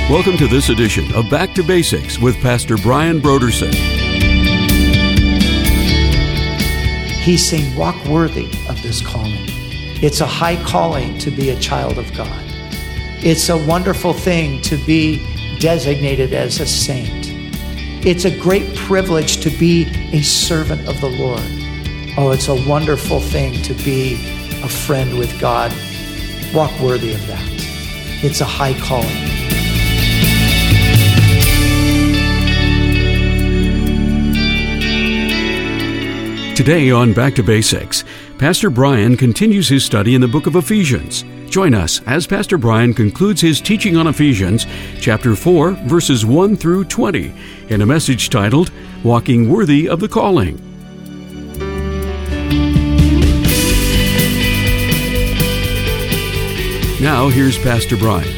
Welcome to this edition of Back to Basics with Pastor Brian Broderson. He's saying, walk worthy of this calling. It's a high calling to be a child of God. It's a wonderful thing to be designated as a saint. It's a great privilege to be a servant of the Lord. Oh, it's a wonderful thing to be a friend with God. Walk worthy of that. It's a high calling. Today on Back to Basics, Pastor Brian continues his study in the book of Ephesians. Join us as Pastor Brian concludes his teaching on Ephesians, chapter 4, verses 1 through 20, in a message titled, Walking Worthy of the Calling. Now, here's Pastor Brian.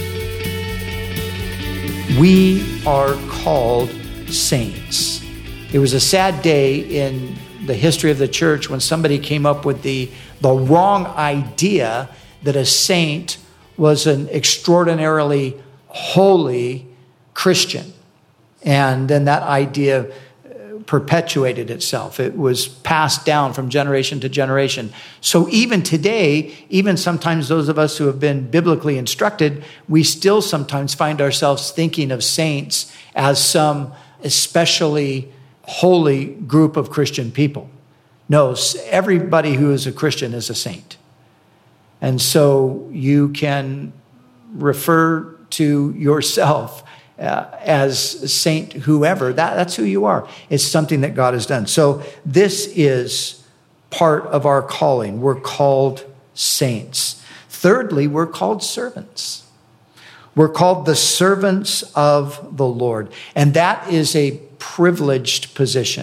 We are called saints. It was a sad day in the history of the church when somebody came up with the wrong idea that a saint was an extraordinarily holy Christian. And then that idea perpetuated itself. It was passed down from generation to generation. So even today, even sometimes those of us who have been biblically instructed, we still sometimes find ourselves thinking of saints as some especially holy group of Christian people. No, everybody who is a Christian is a saint. And so you can refer to yourself as saint whoever. That's who you are. It's something that God has done. So this is part of our calling. We're called saints. Thirdly, we're called servants. We're called the servants of the Lord. And that is a privileged position.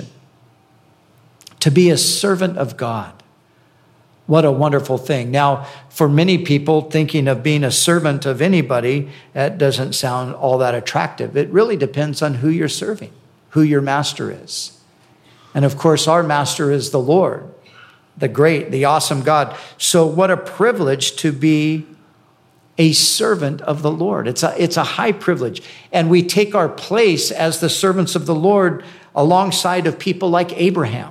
To be a servant of God. What a wonderful thing. Now, for many people, thinking of being a servant of anybody, that doesn't sound all that attractive. It really depends on who you're serving, who your master is. And of course, our master is the Lord, the great, the awesome God. So what a privilege to be a servant of the Lord. It's a high privilege. And we take our place as the servants of the Lord alongside of people like Abraham.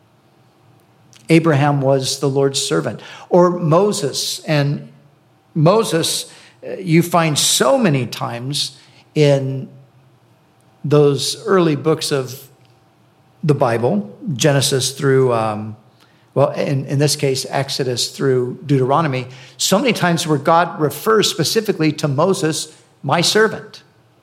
Abraham was the Lord's servant. Or Moses. And Moses, you find so many times in those early books of the Bible, Genesis through, in this case, Exodus through Deuteronomy, so many times where God refers specifically to Moses, my servant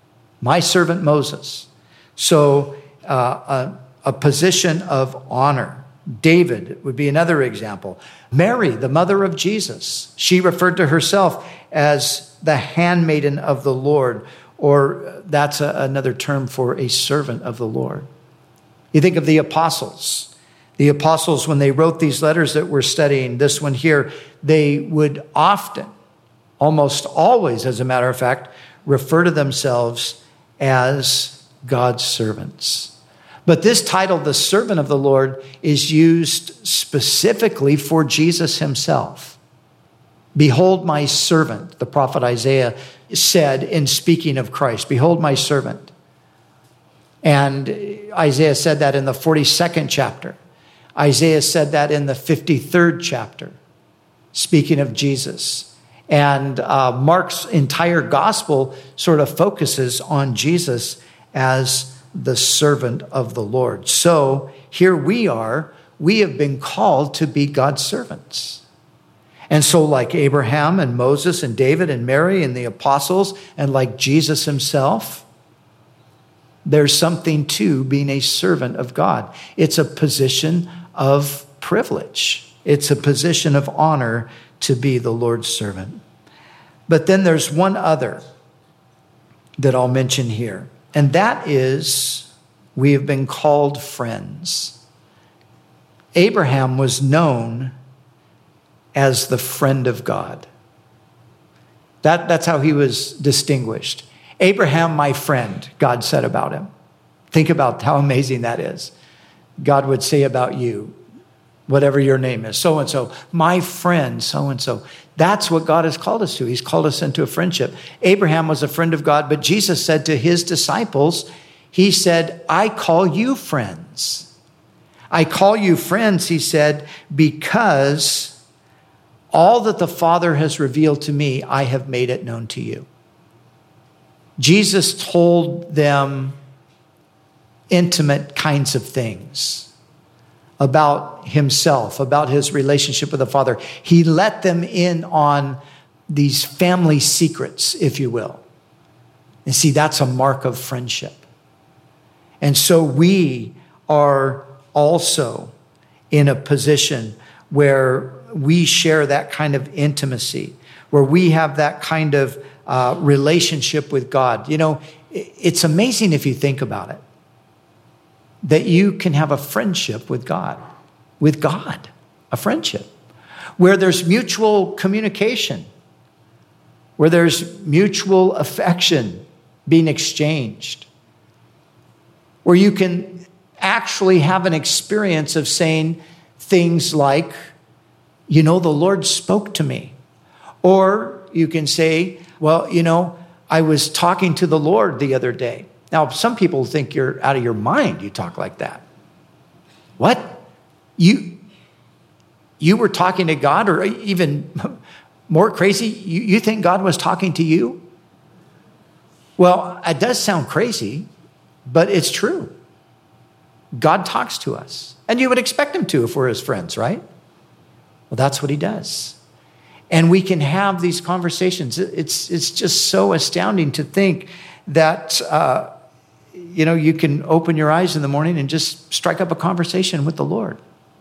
Moses. So a position of honor. David would be another example. Mary, the mother of Jesus, she referred to herself as the handmaiden of the Lord, or that's another term for a servant of the Lord. You think of the apostles. The apostles, when they wrote these letters that we're studying, this one here, they would often, almost always, as a matter of fact, refer to themselves as God's servants. But this title, the servant of the Lord, is used specifically for Jesus himself. Behold my servant, the prophet Isaiah said in speaking of Christ. Behold my servant. And Isaiah said that in the 42nd chapter. Isaiah said that in the 53rd chapter, speaking of Jesus. And Mark's entire gospel sort of focuses on Jesus as the servant of the Lord. So here we are. We have been called to be God's servants. And so like Abraham and Moses and David and Mary and the apostles, and like Jesus himself, there's something to being a servant of God. It's a position of privilege. It's a position of honor to be the Lord's servant. But then there's one other that I'll mention here. And that is, we have been called friends. Abraham was known as the friend of God. That's how he was distinguished. Abraham, my friend, God said about him. Think about how amazing that is. God would say about you, whatever your name is, so-and-so, my friend, so-and-so. That's what God has called us to. He's called us into a friendship. Abraham was a friend of God, but Jesus said to his disciples, he said, I call you friends. I call you friends, he said, because all that the Father has revealed to me, I have made it known to you. Jesus told them intimate kinds of things about himself, about his relationship with the Father. He let them in on these family secrets, if you will. And see, that's a mark of friendship. And so we are also in a position where we share that kind of intimacy, where we have that kind of relationship with God. You know, it's amazing if you think about it, that you can have a friendship with God, a friendship, where there's mutual communication, where there's mutual affection being exchanged, where you can actually have an experience of saying things like, you know, the Lord spoke to me. Or you can say, well, you know, I was talking to the Lord the other day. Now, some people think you're out of your mind. You talk like that. What? You were talking to God, or even more crazy, you think God was talking to you? Well, it does sound crazy, but it's true. God talks to us. And you would expect him to if we're his friends, right? Well, that's what he does. And we can have these conversations. It's just so astounding to think that, you can open your eyes in the morning and just strike up a conversation with the Lord.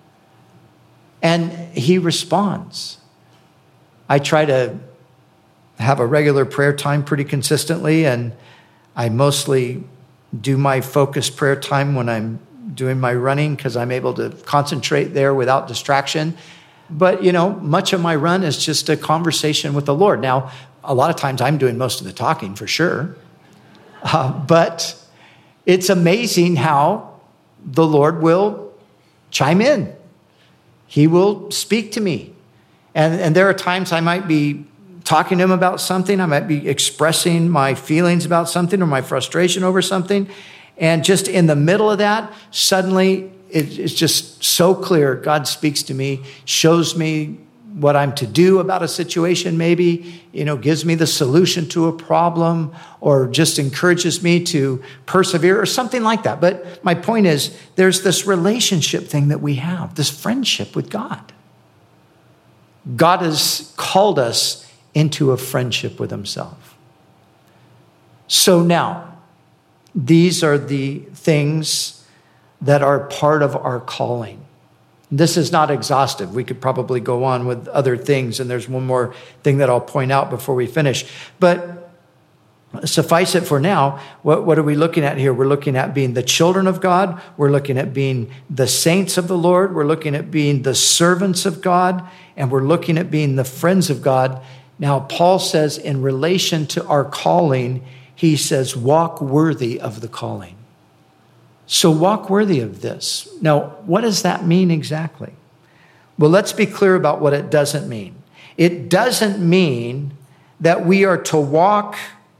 And he responds. I try to have a regular prayer time pretty consistently, and I mostly do my focused prayer time when I'm doing my running because I'm able to concentrate there without distraction. But, much of my run is just a conversation with the Lord. Now, a lot of times I'm doing most of the talking for sure. But it's amazing how the Lord will chime in. He will speak to me. And there are times I might be talking to him about something. I might be expressing my feelings about something or my frustration over something. And just in the middle of that, suddenly it's just so clear. God speaks to me, shows me what I'm to do about a situation, maybe, gives me the solution to a problem, or just encourages me to persevere or something like that. But my point is, there's this relationship thing that we have, this friendship with God. God has called us into a friendship with himself. So now, these are the things that are part of our calling. This is not exhaustive. We could probably go on with other things, and there's one more thing that I'll point out before we finish. But suffice it for now, what are we looking at here? We're looking at being the children of God. We're looking at being the saints of the Lord. We're looking at being the servants of God, and we're looking at being the friends of God. Now, Paul says in relation to our calling, he says, walk worthy of the calling. So walk worthy of this. Now, what does that mean exactly? Well, let's be clear about what it doesn't mean. It doesn't mean that we are to walk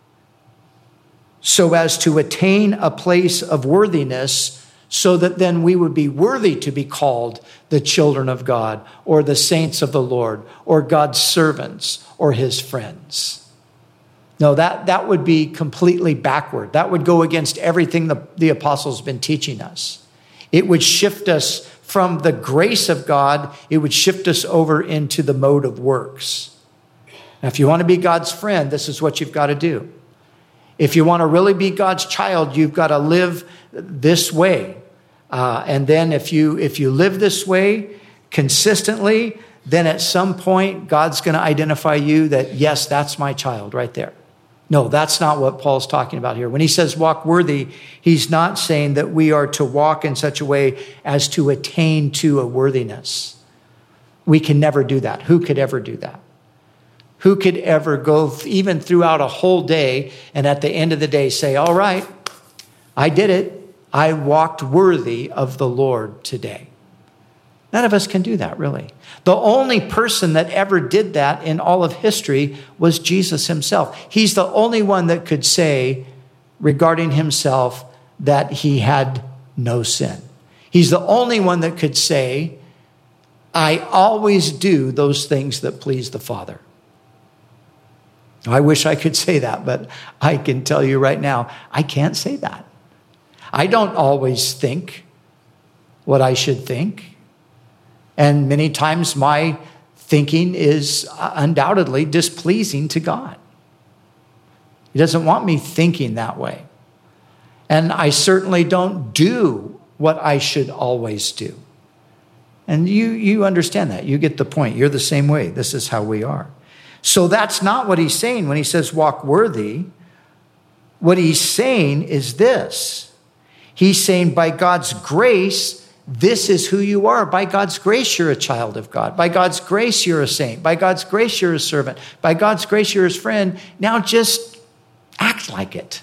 so as to attain a place of worthiness so that then we would be worthy to be called the children of God or the saints of the Lord or God's servants or his friends. No, that would be completely backward. That would go against everything the apostles have been teaching us. It would shift us from the grace of God. It would shift us over into the mode of works. Now, if you want to be God's friend, this is what you've got to do. If you want to really be God's child, you've got to live this way. And then if you live this way consistently, then at some point, God's going to identify you that, yes, that's my child right there. No, that's not what Paul's talking about here. When he says walk worthy, he's not saying that we are to walk in such a way as to attain to a worthiness. We can never do that. Who could ever do that? Who could ever go even throughout a whole day and at the end of the day say, all right, I did it. I walked worthy of the Lord today. None of us can do that, really. The only person that ever did that in all of history was Jesus himself. He's the only one that could say regarding himself that he had no sin. He's the only one that could say, I always do those things that please the Father. I wish I could say that, but I can tell you right now, I can't say that. I don't always think what I should think. And many times my thinking is undoubtedly displeasing to God. He doesn't want me thinking that way. And I certainly don't do what I should always do. And you understand that. You get the point. You're the same way. This is how we are. So that's not what he's saying when he says walk worthy. What he's saying is this. He's saying by God's grace, this is who you are. By God's grace, you're a child of God. By God's grace, you're a saint. By God's grace, you're a servant. By God's grace, you're his friend. Now just act like it.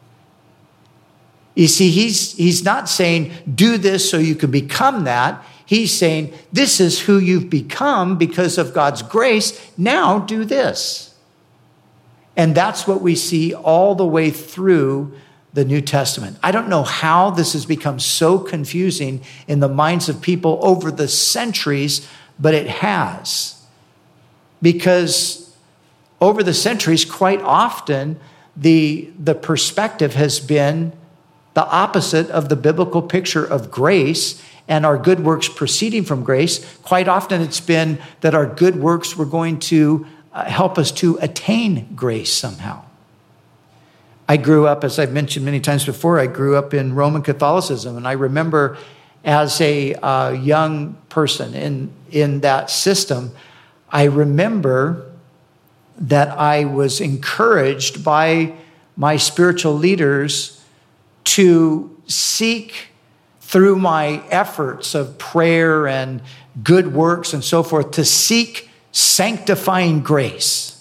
You see, he's not saying do this so you can become that. He's saying this is who you've become because of God's grace. Now do this. And that's what we see all the way through the New Testament. I don't know how this has become so confusing in the minds of people over the centuries, but it has. Because over the centuries, quite often, the perspective has been the opposite of the biblical picture of grace and our good works proceeding from grace. Quite often it's been that our good works were going to help us to attain grace somehow. I grew up, as I've mentioned many times before, I grew up in Roman Catholicism. And I remember as a young person in that system, I remember that I was encouraged by my spiritual leaders to seek through my efforts of prayer and good works and so forth, to seek sanctifying grace.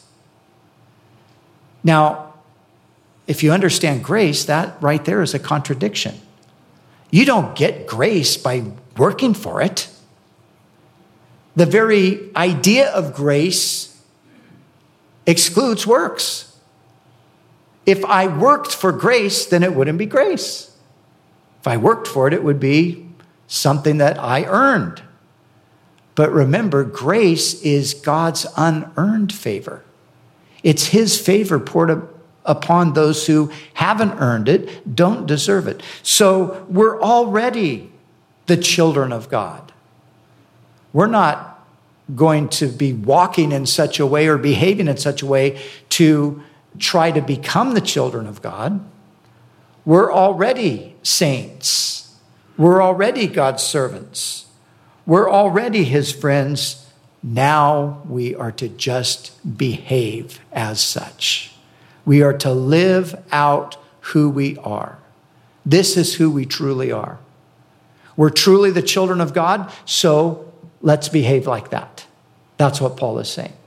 Now, if you understand grace, that right there is a contradiction. You don't get grace by working for it. The very idea of grace excludes works. If I worked for grace, then it wouldn't be grace. If I worked for it, it would be something that I earned. But remember, grace is God's unearned favor. It's his favor poured upon those who haven't earned it, don't deserve it. So we're already the children of God. We're not going to be walking in such a way or behaving in such a way to try to become the children of God. We're already saints. We're already God's servants. We're already his friends. Now we are to just behave as such. We are to live out who we are. This is who we truly are. We're truly the children of God, so let's behave like that. That's what Paul is saying.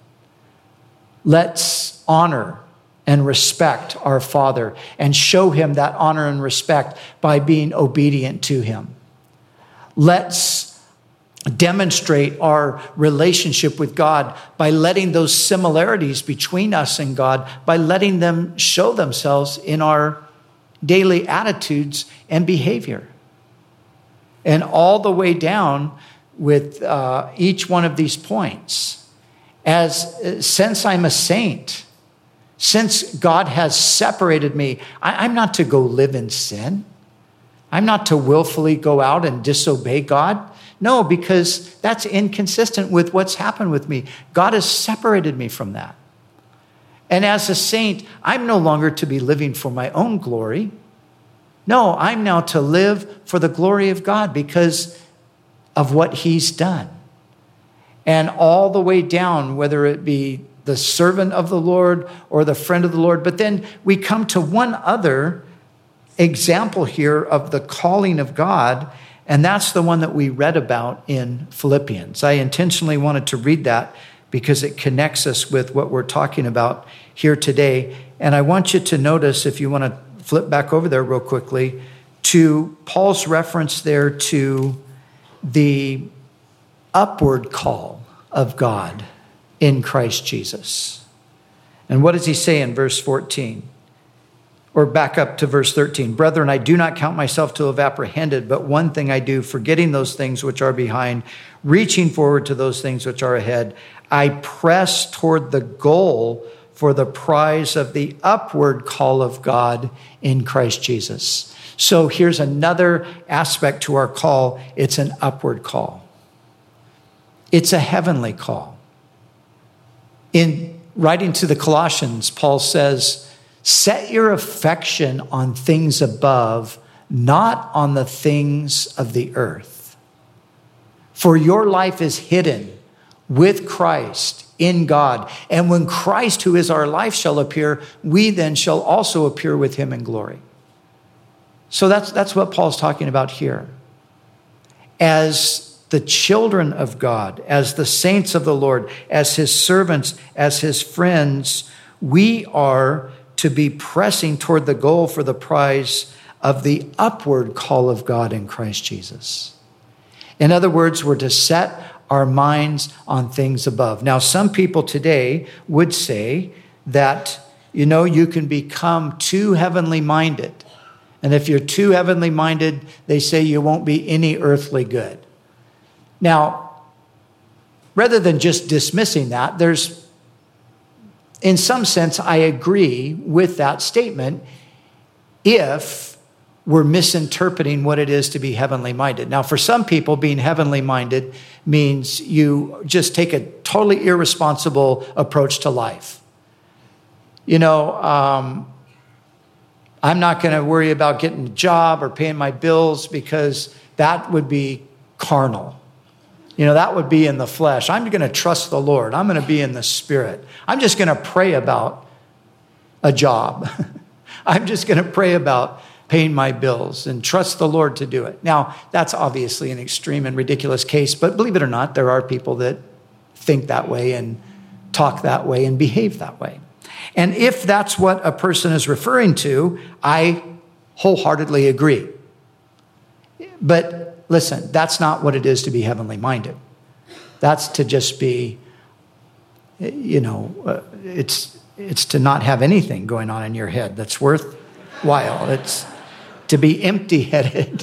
Let's honor and respect our Father and show him that honor and respect by being obedient to him. Let's demonstrate our relationship with God by letting those similarities between us and God, by letting them show themselves in our daily attitudes and behavior. And all the way down with each one of these points. Since I'm a saint, since God has separated me, I'm not to go live in sin. I'm not to willfully go out and disobey God. No, because that's inconsistent with what's happened with me. God has separated me from that. And as a saint, I'm no longer to be living for my own glory. No, I'm now to live for the glory of God because of what he's done. And all the way down, whether it be the servant of the Lord or the friend of the Lord. But then we come to one other example here of the calling of God, and that's the one that we read about in Philippians. I intentionally wanted to read that because it connects us with what we're talking about here today. And I want you to notice, if you want to flip back over there real quickly, to Paul's reference there to the upward call of God in Christ Jesus. And what does he say in verse 14? Or back up to verse 13. Brethren, I do not count myself to have apprehended, but one thing I do, forgetting those things which are behind, reaching forward to those things which are ahead, I press toward the goal for the prize of the upward call of God in Christ Jesus. So here's another aspect to our call. It's an upward call. It's a heavenly call. In writing to the Colossians, Paul says, set your affection on things above, not on the things of the earth. For your life is hidden with Christ in God. And when Christ, who is our life, shall appear, we then shall also appear with him in glory. So that's what Paul's talking about here. As the children of God, as the saints of the Lord, as his servants, as his friends, we are to be pressing toward the goal for the prize of the upward call of God in Christ Jesus. In other words, we're to set our minds on things above. Now, some people today would say that, you can become too heavenly minded. And if you're too heavenly minded, they say you won't be any earthly good. Now, rather than just dismissing that, in some sense, I agree with that statement if we're misinterpreting what it is to be heavenly minded. Now, for some people, being heavenly minded means you just take a totally irresponsible approach to life. I'm not going to worry about getting a job or paying my bills because that would be carnal. That would be in the flesh. I'm going to trust the Lord. I'm going to be in the Spirit. I'm just going to pray about a job. I'm just going to pray about paying my bills and trust the Lord to do it. Now, that's obviously an extreme and ridiculous case, but believe it or not, there are people that think that way and talk that way and behave that way. And if that's what a person is referring to, I wholeheartly agree. But listen, that's not what it is to be heavenly minded. That's to just be, it's to not have anything going on in your head that's worthwhile. It's to be empty-headed.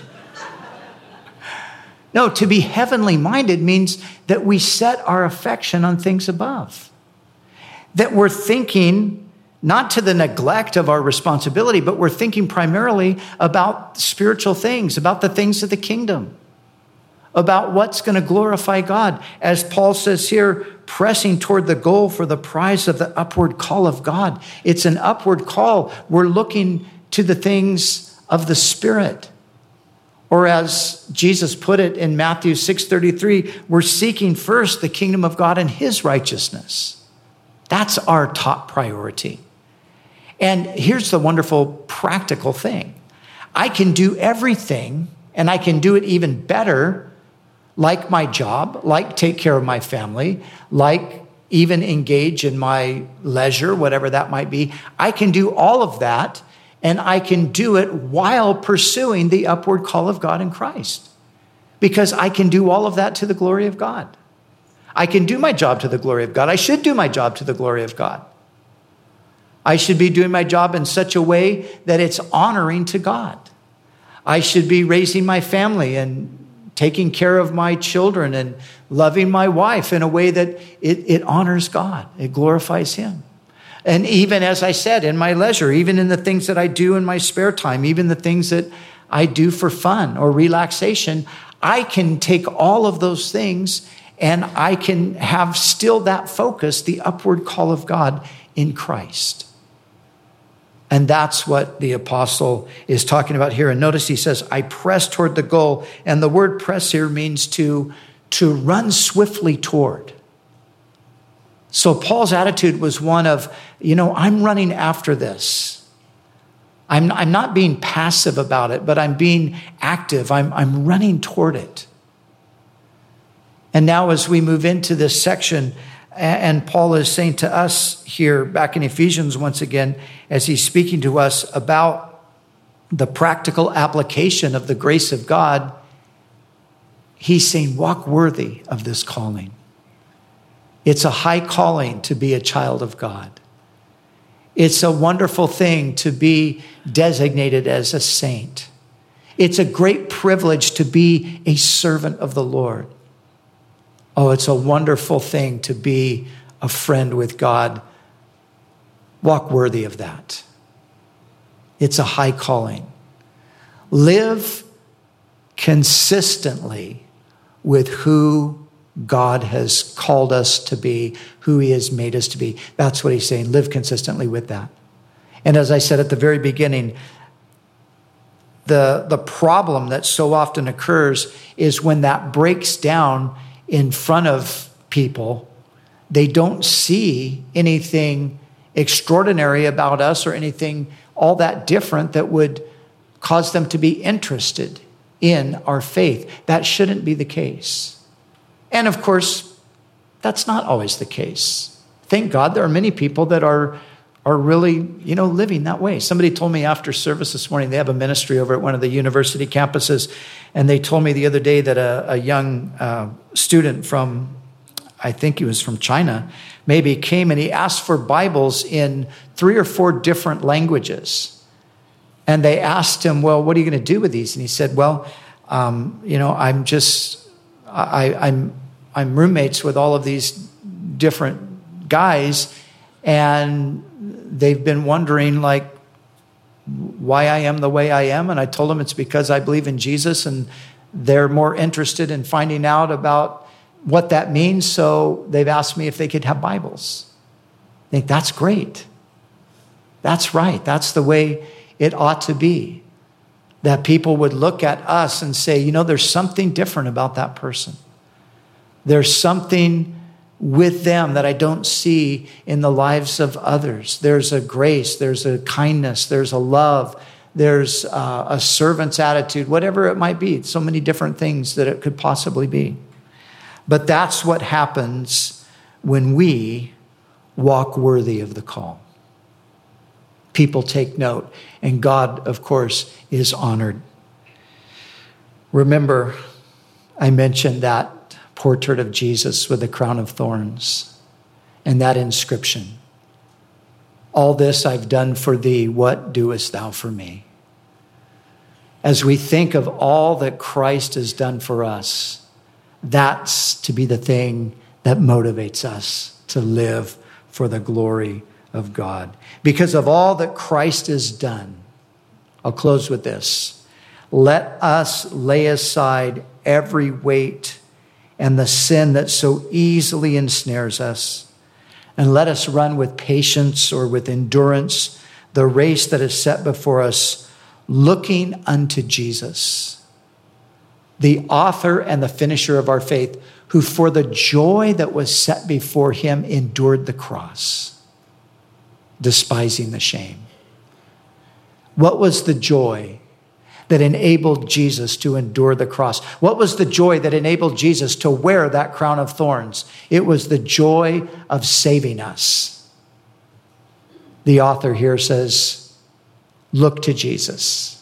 No, to be heavenly minded means that we set our affection on things above. That we're thinking not to the neglect of our responsibility, but we're thinking primarily about spiritual things, about the things of the kingdom, about what's going to glorify God. As Paul says here, pressing toward the goal for the prize of the upward call of God. It's an upward call. We're looking to the things of the Spirit. Or as Jesus put it in Matthew 6:33, we're seeking first the kingdom of God and his righteousness. That's our top priority. And here's the wonderful practical thing. I can do everything, and I can do it even better, like my job, like take care of my family, like even engage in my leisure, whatever that might be. I can do all of that, and I can do it while pursuing the upward call of God in Christ. Because I can do all of that to the glory of God. I can do my job to the glory of God. I should do my job to the glory of God. I should be doing my job in such a way that it's honoring to God. I should be raising my family and taking care of my children and loving my wife in a way that it honors God. It glorifies him. And even, as I said, in my leisure, even in the things that I do in my spare time, even the things that I do for fun or relaxation, I can take all of those things and I can have still that focus, the upward call of God in Christ. And that's what the apostle is talking about here. And notice he says, I press toward the goal. And the word press here means to run swiftly toward. So Paul's attitude was one of, I'm running after this. I'm not being passive about it, but I'm being active. I'm running toward it. And now as we move into this section, and Paul is saying to us here back in Ephesians once again, as he's speaking to us about the practical application of the grace of God, he's saying, walk worthy of this calling. It's a high calling to be a child of God. It's a wonderful thing to be designated as a saint. It's a great privilege to be a servant of the Lord. Oh, it's a wonderful thing to be a friend with God. Walk worthy of that. It's a high calling. Live consistently with who God has called us to be, who he has made us to be. That's what he's saying. Live consistently with that. And as I said at the very beginning, the problem that so often occurs is when that breaks down in front of people, they don't see anything extraordinary about us or anything all that different that would cause them to be interested in our faith. That shouldn't be the case. And of course, that's not always the case. Thank God there are many people that are really, living that way. Somebody told me after service this morning, they have a ministry over at one of the university campuses, and they told me the other day that a young student from, I think he was from China, maybe came and he asked for Bibles in 3 or 4 different languages. And they asked him, well, what are you going to do with these? And he said, well, I'm roommates with all of these different guys, and they've been wondering, why I am the way I am. And I told them it's because I believe in Jesus, and they're more interested in finding out about what that means. So they've asked me if they could have Bibles. I think that's great. That's right. That's the way it ought to be. That people would look at us and say, there's something different about that person. There's something with them that I don't see in the lives of others. There's a grace, there's a kindness, there's a love, there's a servant's attitude, whatever it might be. So many different things that it could possibly be. But that's what happens when we walk worthy of the call. People take note, and God, of course, is honored. Remember, I mentioned that portrait of Jesus with the crown of thorns and that inscription. All this I've done for thee, what doest thou for me? As we think of all that Christ has done for us, that's to be the thing that motivates us to live for the glory of God. Because of all that Christ has done, I'll close with this. Let us lay aside every weight and the sin that so easily ensnares us, and let us run with patience or with endurance the race that is set before us, looking unto Jesus, the author and the finisher of our faith, who for the joy that was set before him endured the cross, despising the shame. What was the joy that enabled Jesus to endure the cross? What was the joy that enabled Jesus to wear that crown of thorns? It was the joy of saving us. The author here says, look to Jesus.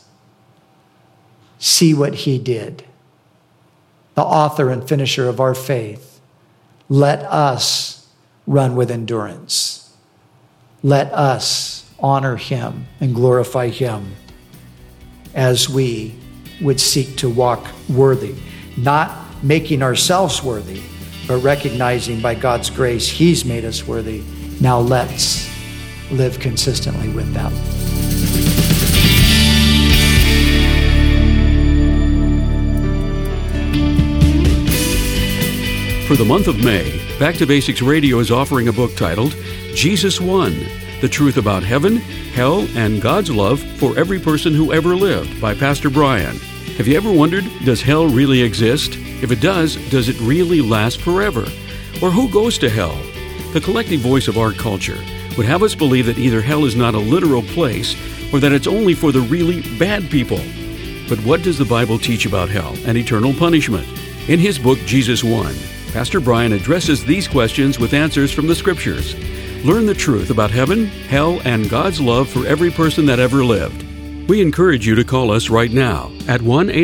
See what he did. The author and finisher of our faith. Let us run with endurance. Let us honor him and glorify him as we would seek to walk worthy, not making ourselves worthy, but recognizing by God's grace, he's made us worthy. Now let's live consistently with that. For the month of May, Back to Basics Radio is offering a book titled Jesus Won, The Truth About Heaven, Hell, and God's Love for Every Person Who Ever Lived by Pastor Brian. Have you ever wondered, does hell really exist? If it does it really last forever? Or who goes to hell? The collective voice of our culture would have us believe that either hell is not a literal place or that it's only for the really bad people. But what does the Bible teach about hell and eternal punishment? In his book, Jesus Won, Pastor Brian addresses these questions with answers from the Scriptures. Learn the truth about heaven, hell, and God's love for every person that ever lived. We encourage you to call us right now at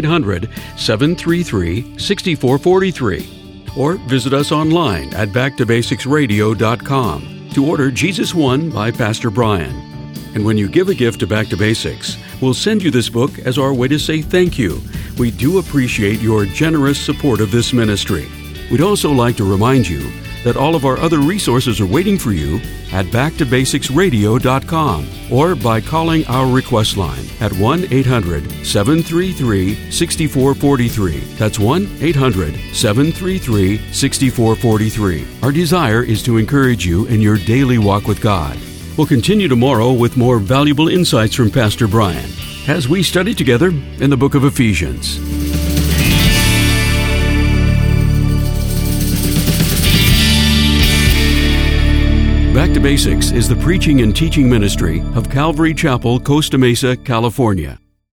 1-800-733-6443 or visit us online at backtobasicsradio.com to order Jesus One by Pastor Brian. And when you give a gift to Back to Basics, we'll send you this book as our way to say thank you. We do appreciate your generous support of this ministry. We'd also like to remind you that all of our other resources are waiting for you at backtobasicsradio.com or by calling our request line at 1-800-733-6443. That's 1-800-733-6443. Our desire is to encourage you in your daily walk with God. We'll continue tomorrow with more valuable insights from Pastor Brian as we study together in the book of Ephesians. Back to Basics is the preaching and teaching ministry of Calvary Chapel, Costa Mesa, California.